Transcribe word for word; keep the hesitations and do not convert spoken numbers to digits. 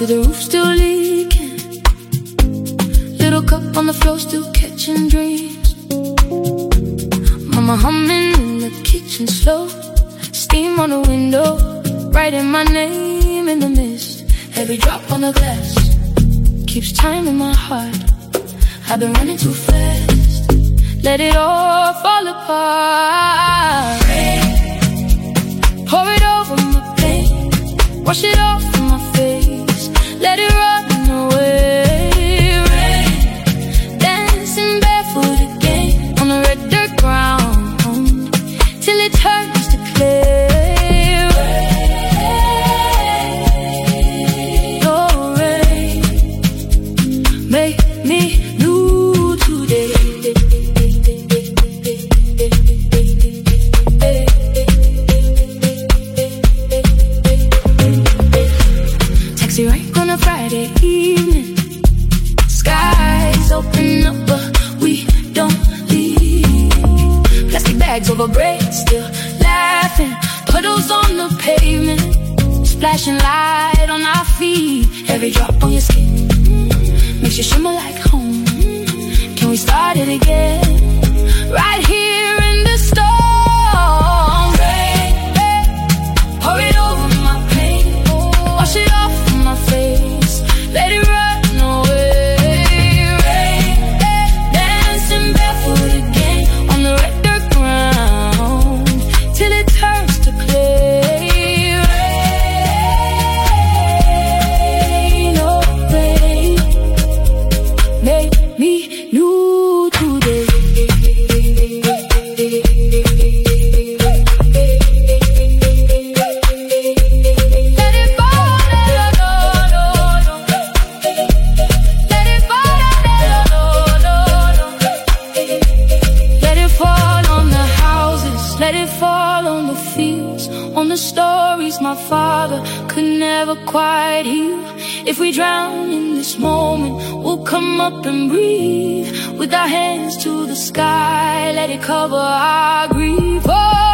to the roof still leaking. Little cup on the floor still catching dreams. Mama humming in the kitchen slow. Steam on the window, writing my name in the mist. Every drop on the glass keeps time in my heart. I've been running too fast, let it all fall apart. Rain, pour it over my pain, wash it off from my face, let it run away. Rain, dancing barefoot again on the red dirt ground, till it turns to clay. Rain, oh rain, make me new today. Taxi rank on a Friday evening, skies open up but we don't leave. Plastic bags over braids, still laughing, puddles on the pavement, splashing light on our feet. Every drop on your skin makes you shimmer like home. Can we start it again? Right here in the storm. Rain, rain, pour it over my pain, wash it off from my face, let it run away. Rain, rain, dancing barefoot again on the red dirt ground, till it turns to clay. Rain, oh rain, make me new today. Let it fall, no, no, no, no. Let it fall, no, no, no, no. Let it fall on the houses, let it fall on the fields, on the stories my father could never quite heal. If we drown in this moment, we'll come up and breathe with our hands to the sky. Let it cover our grief. Oh,